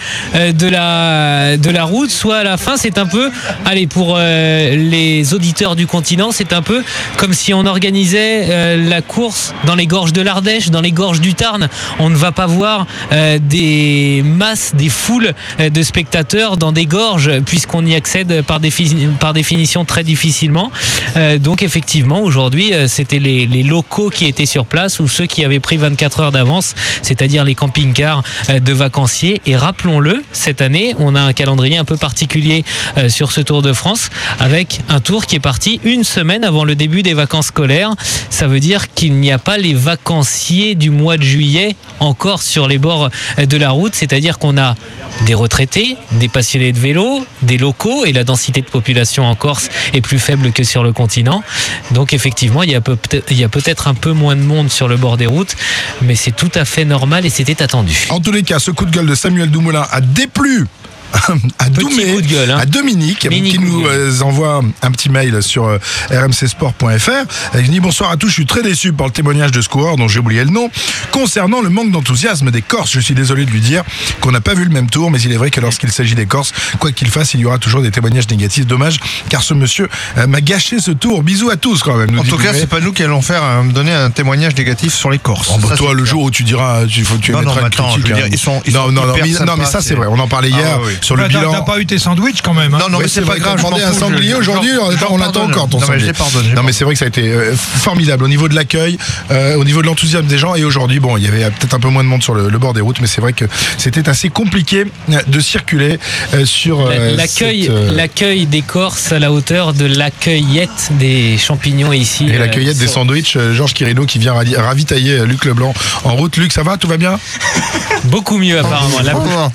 de la route, soit à la fin. C'est un peu, allez, pour les auditeurs du continent, c'est un peu comme si on organisait la course dans les gorges de l'Ardèche, dans les gorges du Tarn. On ne va pas voir des masses, des foules de spectateurs dans des gorges, puisqu'on y accède par définition très difficilement. Donc effectivement, aujourd'hui, c'était les locaux qui étaient sur place, ou ceux qui avaient pris 24 heures d'avance, c'est-à-dire les camping-cars de vacanciers. Et rappelons-le, cette année, on a un calendrier un peu particulier sur ce Tour de France, avec un tour qui est parti une semaine avant le début des vacances scolaires. Ça veut dire qu'il n'y a pas les vacanciers du mois de juillet encore sur les bords de la route, c'est-à-dire qu'on a des retraités, des passionnés de vélo, des locaux, et la densité de population en Corse est plus faible que sur le continent. Donc effectivement, il y a peut-être un peu moins de monde sur le bord des routes, mais c'est tout à fait normal et c'était attendu. En tous les cas, ce coup de gueule de Samuel Dumoulin a déplu à Dominique qui nous envoie un petit mail sur rmcsport.fr. Il dit: bonsoir à tous, je suis très déçu par le témoignage de ce coureur dont j'ai oublié le nom concernant le manque d'enthousiasme des Corses. Je suis désolé de lui dire qu'on n'a pas vu le même tour, mais il est vrai que lorsqu'il s'agit des Corses, quoi qu'il fasse, il y aura toujours des témoignages négatifs. Dommage, car ce monsieur m'a gâché ce tour. Bisous à tous quand même. En tout cas, c'est pas nous qui allons donner un témoignage négatif sur les Corses. Toi, le jour où tu diras, tu émettras une critique. Non, mais ça c'est vrai. On en parlait hier. Sur le bilan. T'as pas eu tes sandwichs quand même. Non, mais c'est pas grave. Demandé un sanglier aujourd'hui, on attend encore ton sanglier. Non, mais c'est vrai que ça a été formidable au niveau de l'accueil, au niveau de l'enthousiasme des gens. Et aujourd'hui, bon, il y avait peut-être un peu moins de monde sur le bord des routes, mais c'est vrai que c'était assez compliqué de circuler sur l'accueil des Corses à la hauteur de l'accueillette des champignons ici. Et l'accueillette des sandwichs. Georges Quirino qui vient ravitailler Luc Leblanc en route. Luc, ça va? Tout va bien? Beaucoup mieux apparemment.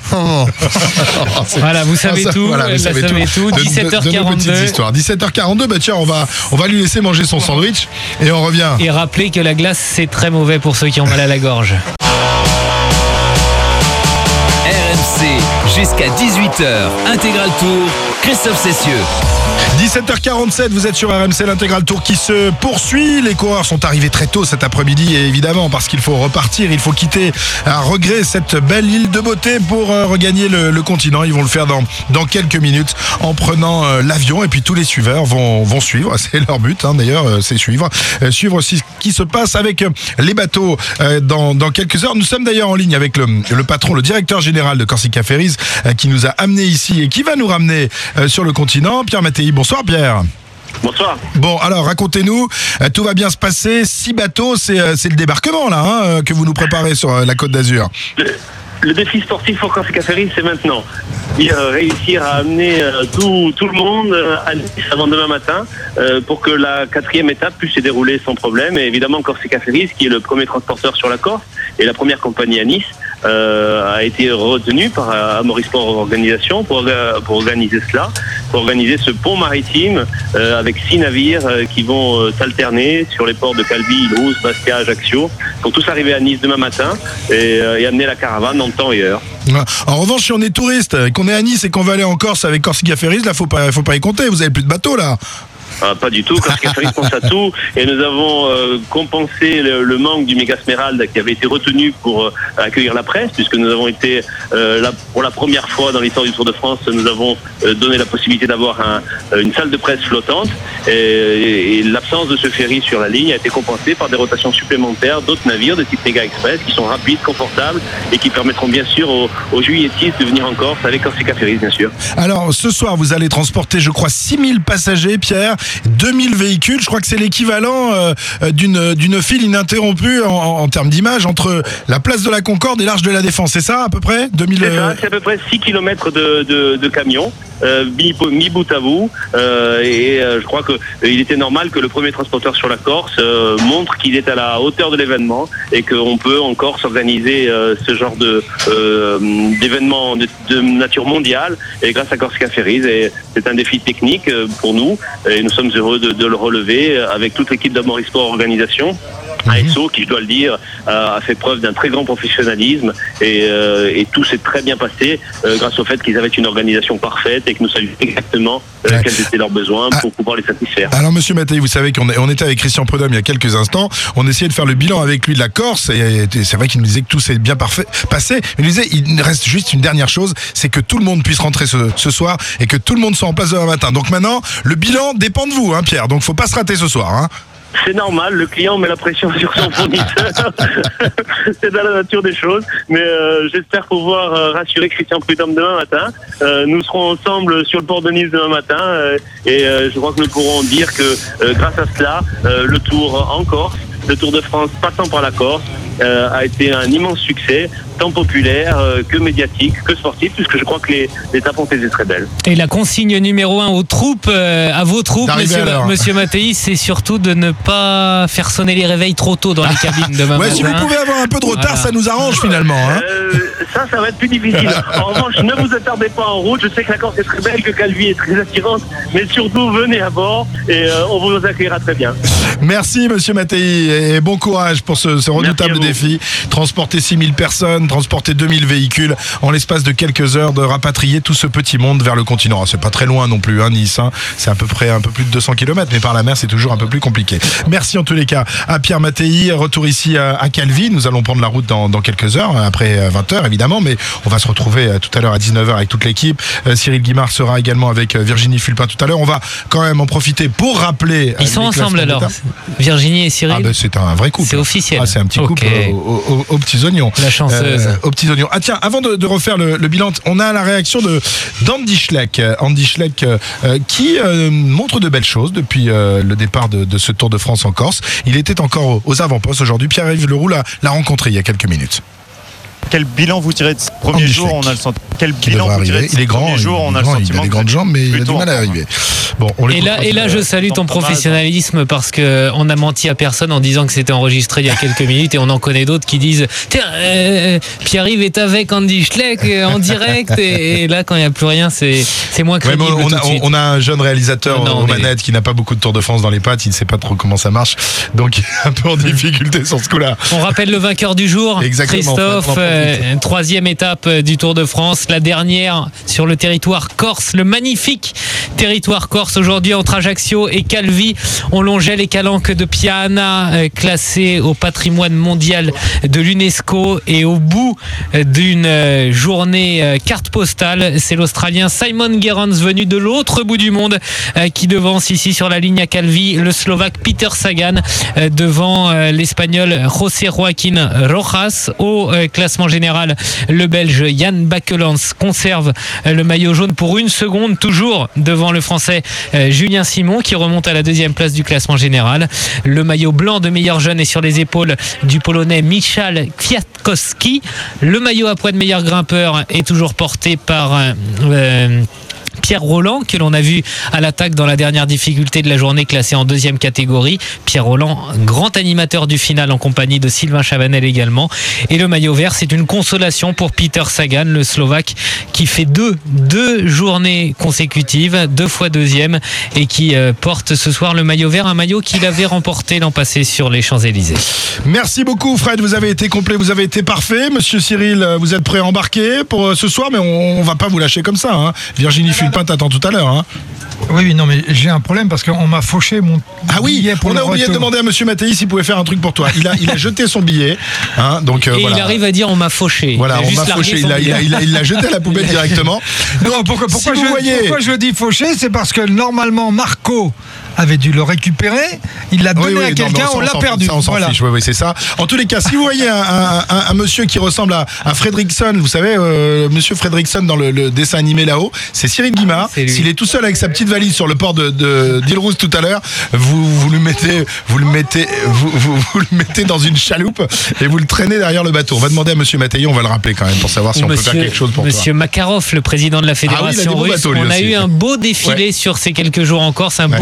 Voilà, vous savez tout. Voilà, vous savez tout. 17h42. 17h42, bah tiens, on va lui laisser manger son sandwich et on revient. Et rappelez que la glace, c'est très mauvais pour ceux qui ont mal à la gorge. RMC, jusqu'à 18h, Intégral Tour, Christophe Cessieux. 17h47, vous êtes sur RMC, l'Intégral Tour qui se poursuit. Les coureurs sont arrivés très tôt cet après-midi, et évidemment parce qu'il faut repartir, il faut quitter à regret cette belle île de beauté pour regagner le continent. Ils vont le faire dans quelques minutes en prenant l'avion, et puis tous les suiveurs vont suivre. C'est leur but d'ailleurs, c'est suivre aussi ce qui se passe avec les bateaux dans quelques heures. Nous sommes d'ailleurs en ligne avec le patron, le directeur général de Corsica Ferries qui nous a amenés ici et qui va nous ramener sur le continent. Pierre Mattei, bonsoir Pierre. Bonsoir. Bon, alors racontez-nous, tout va bien se passer, 6 bateaux, c'est le débarquement là que vous nous préparez sur la Côte d'Azur. Le défi sportif pour Corsica Ferries, c'est maintenant. Réussir à amener tout le monde à Nice avant demain matin pour que la 4e étape puisse se dérouler sans problème. Et évidemment, Corsica Ferries, qui est le premier transporteur sur la Corse et la première compagnie à Nice, a été retenu par Amaury Sport Organisation pour organiser cela, pour organiser ce pont maritime avec 6 navires qui vont s'alterner sur les ports de Calvi, Île-Rousse, Bastia, Ajaccio, pour tous arriver à Nice demain matin et amener la caravane en temps et heure. En revanche, si on est touriste et qu'on est à Nice et qu'on va aller en Corse avec Corsica Ferries, là faut pas y compter, vous avez plus de bateaux là. Pas du tout, Corsica Ferries pense à tout, et nous avons compensé le manque du Mega Smeralda qui avait été retenu pour accueillir la presse, puisque nous avons été pour la première fois dans l'histoire du Tour de France, nous avons donné la possibilité d'avoir une salle de presse flottante, et l'absence de ce ferry sur la ligne a été compensée par des rotations supplémentaires d'autres navires de type Mega Express qui sont rapides, confortables et qui permettront bien sûr aux juilletistes de venir en Corse avec Corsica Ferries, bien sûr. Alors ce soir vous allez transporter, je crois, 6000 passagers, Pierre, 2000 véhicules. Je crois que c'est l'équivalent d'une file ininterrompue en termes d'image entre la place de la Concorde et l'Arche de la Défense. C'est ça à peu près 2000... C'est ça, c'est à peu près 6 km de camions. Mi bout à bout, je crois qu'il était normal que le premier transporteur sur la Corse montre qu'il est à la hauteur de l'événement et qu'on peut encore s'organiser ce genre d'événement de nature mondiale, et grâce à Corsica Ferries. Et c'est un défi technique pour nous et nous sommes heureux de le relever avec toute l'équipe d'Amaury Sport Organisation ASO qui, je dois le dire, a fait preuve d'un très grand professionnalisme et tout s'est très bien passé grâce au fait qu'ils avaient une organisation parfaite et que nous savions exactement quels étaient leurs besoins pour pouvoir les satisfaire. Alors Monsieur Mattei, vous savez qu'on était avec Christian Prudhomme il y a quelques instants, on essayait de faire le bilan avec lui de la Corse et c'est vrai qu'il nous disait que tout s'est bien passé, mais il nous disait il reste juste une dernière chose, c'est que tout le monde puisse rentrer ce soir et que tout le monde soit en place demain matin. Donc maintenant, le bilan dépend de vous, Pierre, donc faut pas se rater ce soir. C'est normal, le client met la pression sur son fournisseur. C'est dans la nature des choses. Mais j'espère pouvoir rassurer Christian Prudhomme demain matin. Nous serons ensemble sur le port de Nice demain matin. Et je crois que nous pourrons dire que grâce à cela, le Tour en Corse, le Tour de France passant par la Corse, a été un immense succès, tant populaire que médiatique, que sportif, puisque je crois que les étapes ont été très belles. Et la consigne numéro 1 aux troupes, à vos troupes, monsieur Mattei, c'est surtout de ne pas faire sonner les réveils trop tôt dans les cabines demain matin. Si vous pouvez avoir un peu de retard, ça nous arrange finalement. Ça va être plus difficile. En revanche, ne vous attardez pas en route. Je sais que la Corse est très belle, que Calvi est très attirante, mais surtout venez à bord et on vous accueillera très bien. Merci monsieur Mattei et bon courage pour ce redoutable défi. Transporter 6000 personnes, transporter 2000 véhicules en l'espace de quelques heures, de rapatrier tout ce petit monde vers le continent. C'est pas très loin non plus, Nice. C'est à peu près un peu plus de 200 km, mais par la mer c'est toujours un peu plus compliqué. Merci en tous les cas à Pierre Mattei. Retour ici à Calvi. Nous allons prendre la route dans quelques heures, après 20h évidemment, mais on va se retrouver tout à l'heure à 19h avec toute l'équipe. Cyril Guimard sera également avec Virginie Fulpin tout à l'heure. On va quand même en profiter pour rappeler. Ils sont ensemble alors, Virginie et Cyril. C'est un vrai couple. C'est officiel. C'est un petit couple aux petits oignons. La chanceuse. Aux petits oignons. Tiens, avant de refaire le bilan, on a la réaction d'Andy Schleck. Andy Schleck qui montre de belles choses depuis le départ de ce Tour de France en Corse. Il était encore aux avant-postes aujourd'hui. Pierre-Yves Leroux l'a rencontré il y a quelques minutes. Quel bilan vous tirez de ce premier jour? On a le sentiment. Quel bilan vous tirez de ce premier jour? On a le sentiment. Il a des grandes jambes, mais il a du mal à arriver. Bon, et là, je salue ton professionnalisme parce que on a menti à personne en disant que c'était enregistré il y a quelques minutes et on en connaît d'autres qui disent tiens, Pierre-Yves est avec Andy Schleck en direct et là quand il n'y a plus rien, c'est moins crédible. On a un jeune réalisateur aux manettes qui n'a pas beaucoup de Tour de France dans les pattes, il ne sait pas trop comment ça marche, donc il est un peu en difficulté sur ce coup-là. On rappelle le vainqueur du jour, exactement, Christophe. Troisième étape du Tour de France, la dernière sur le territoire corse, le magnifique territoire corse aujourd'hui entre Ajaccio et Calvi. On longeait les calanques de Piana, classées au patrimoine mondial de l'UNESCO, et au bout d'une journée carte postale, c'est l'Australien Simon Gerrans venu de l'autre bout du monde qui devance ici sur la ligne à Calvi le Slovaque Peter Sagan devant l'Espagnol José Joaquín Rojas. Au classement général, le Belge Jan Bakelans conserve le maillot jaune pour 1 seconde, toujours devant le Français Julien Simon qui remonte à la 2e place du classement général. Le maillot blanc de meilleur jeune est sur les épaules du Polonais Michał Kwiatkowski. Le maillot à poids de meilleur grimpeur est toujours porté par Pierre Rolland, que l'on a vu à l'attaque dans la dernière difficulté de la journée, classé en 2e catégorie. Pierre Rolland, grand animateur du final en compagnie de Sylvain Chavanel également. Et le maillot vert, c'est une consolation pour Peter Sagan, le Slovaque, qui fait deux journées consécutives, 2 fois 2e, et qui porte ce soir le maillot vert, un maillot qu'il avait remporté l'an passé sur les Champs-Élysées. Merci beaucoup Fred, vous avez été complet, vous avez été parfait. Monsieur Cyril, vous êtes prêt à embarquer pour ce soir, mais on va pas vous lâcher comme ça. Virginie Fulpin t'attend tout à l'heure. Oui, non, mais j'ai un problème parce qu'on m'a fauché mon billet pour on a oublié de demander à monsieur Mattei s'il pouvait faire un truc pour toi. Il a jeté son billet. Donc, et voilà. Il arrive à dire on m'a fauché. Voilà, on m'a fauché. Il l'a jeté à la poubelle directement. Non, pourquoi je dis fauché, c'est parce que normalement Marco avait dû le récupérer, il l'a donné à quelqu'un, on l'a perdu. Ça, on s'en fiche, oui, c'est ça. En tous les cas, si vous voyez un monsieur qui ressemble à Fredriksson, vous savez, monsieur Fredriksson dans le dessin animé là-haut, c'est Cyril Guimard. S'il est tout seul avec sa petite valise sur le port d'Île-Rousse tout à l'heure, vous le mettez dans une chaloupe et vous le traînez derrière le bateau. On va demander à monsieur Mattei, on va le rappeler quand même pour savoir si on peut faire quelque chose pour Monsieur Makarov, le président de la fédération russe. On a eu un beau défilé sur ces quelques jours encore. C'est un beau défilé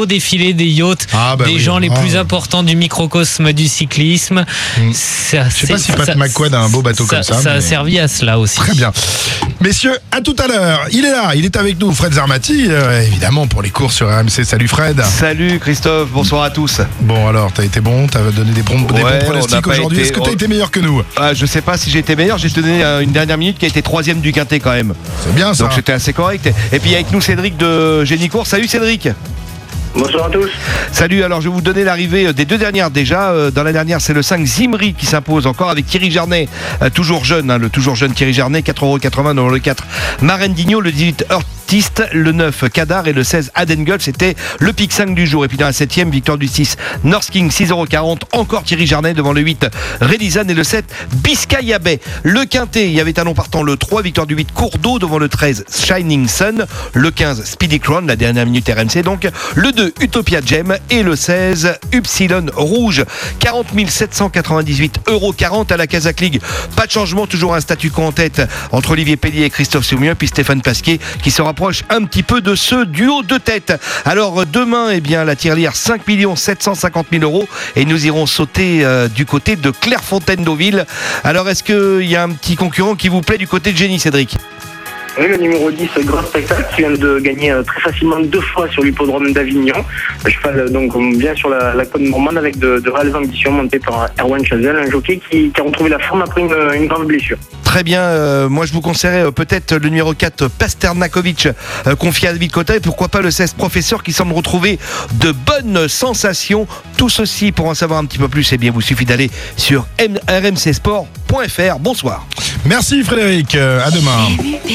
voiliers, des yachts, des gens les plus importants du microcosme du cyclisme. Je sais pas si Pat McQuaid a un beau bateau comme ça. Ça a servi à cela aussi. Très bien. Messieurs, à tout à l'heure. Il est là, il est avec nous, Fred Zarmati, évidemment pour les courses sur RMC. Salut Fred. Salut Christophe, bonsoir à tous. Bon alors, t'as été bon, t'as donné des bons pronostics aujourd'hui. Est-ce que t'as été meilleur que nous? Je sais pas si j'ai été meilleur, j'ai donné une dernière minute qui a été 3e du Quintet quand même. C'est bien ça. Donc j'étais assez correct. Et puis avec nous Cédric de Génie Course. Salut Cédric. Bonsoir à tous. Salut, alors je vais vous donner l'arrivée des 2 dernières déjà. Dans la dernière, c'est le 5 Zimri qui s'impose encore avec Thierry Jarnet, toujours jeune, le toujours jeune Thierry Jarnet, 4,80€ dans le 4 Marendigno, le 18 Heurtist, le 9 Kadar et le 16 Adengel, c'était le pic 5 du jour. Et puis dans la 7e, victoire du 6 North King, 6,40€, encore Thierry Jarnet devant le 8 Redizan et le 7 Biscaya Bay. Le Quintet, il y avait un nom partant, le 3, victoire du 8 Courdeau devant le 13 Shining Sun, le 15 Speedy Crown, la dernière minute RMC donc, le 2 Utopia Gem et le 16 Upsilon Rouge, 40 798,40€ à la Kazakh League. Pas de changement, toujours un statu quo en tête entre Olivier Pellier et Christophe Soumien, puis Stéphane Pasquier qui se rapproche un petit peu de ce duo de tête. Alors demain, eh bien, la tirelire 5 750 000€ et nous irons sauter du côté de Clairefontaine-Deauville. Alors est-ce qu'il y a un petit concurrent qui vous plaît du côté de Génie, Cédric? Oui, le numéro 10, Grand Spectacle, qui vient de gagner très facilement 2 fois sur l'hippodrome d'Avignon. Je cheval donc bien sur la côte normande avec de réelles ambitions montées par Erwan Chazelle, un jockey qui a retrouvé la forme après une grave blessure. Très bien, moi je vous conseillerais peut-être le numéro 4 Pasternakovic confié à David Cotta et pourquoi pas le 16 Professeur qui semble retrouver de bonnes sensations. Tout ceci pour en savoir un petit peu plus, eh bien vous suffit d'aller sur rmcsport.fr. Bonsoir. Merci Frédéric, à demain.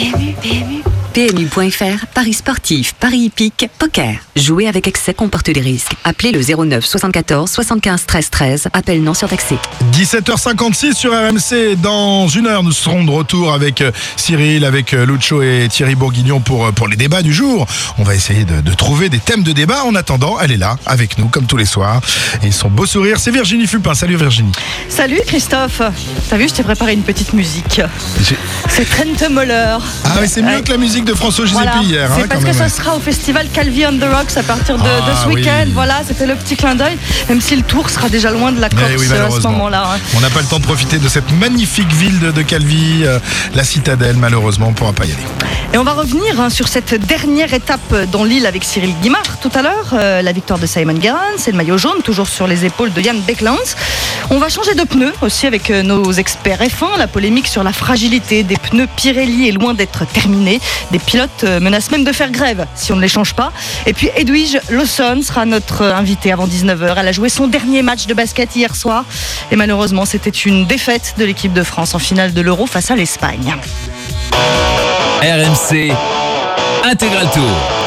PMU.fr, paris sportif, paris hippique, poker. Jouer avec excès comporte des risques. Appelez le 09 74 75 13 13. Appel non surtaxé. 17h56 sur RMC. Dans une heure, nous serons de retour avec Cyril, avec Lucho et Thierry Bourguignon pour les débats du jour. On va essayer de trouver des thèmes de débat. En attendant, elle est là avec nous comme tous les soirs. Et son beau sourire, c'est Virginie Fulpin. Salut Virginie. Salut Christophe. T'as vu, je t'ai préparé une petite musique. C'est Trent Moller. Ah mais c'est mieux que la musique de François Giuseppe hier. C'est parce que ce sera au festival Calvi on the Rocks à partir de ce week-end. Voilà, c'était le petit clin d'œil. Même si le tour sera déjà loin de la Corse à ce moment-là. On n'a pas le temps de profiter de cette magnifique ville de Calvi, la citadelle. Malheureusement, on ne pourra pas y aller. Et on va revenir sur cette dernière étape dans l'île avec Cyril Guimard tout à l'heure. La victoire de Simon Gerrans, c'est le maillot jaune, toujours sur les épaules de Jan Becklands. On va changer de pneus aussi avec nos experts F1. La polémique sur la fragilité des pneus Pirelli est loin d'être terminée. Des pilotes menacent même de faire grève si on ne les change pas. Et puis Edwige Lawson sera notre invitée avant 19h. Elle a joué son dernier match de basket hier soir. Et malheureusement, c'était une défaite de l'équipe de France en finale de l'Euro face à l'Espagne. RMC Intégral Tour.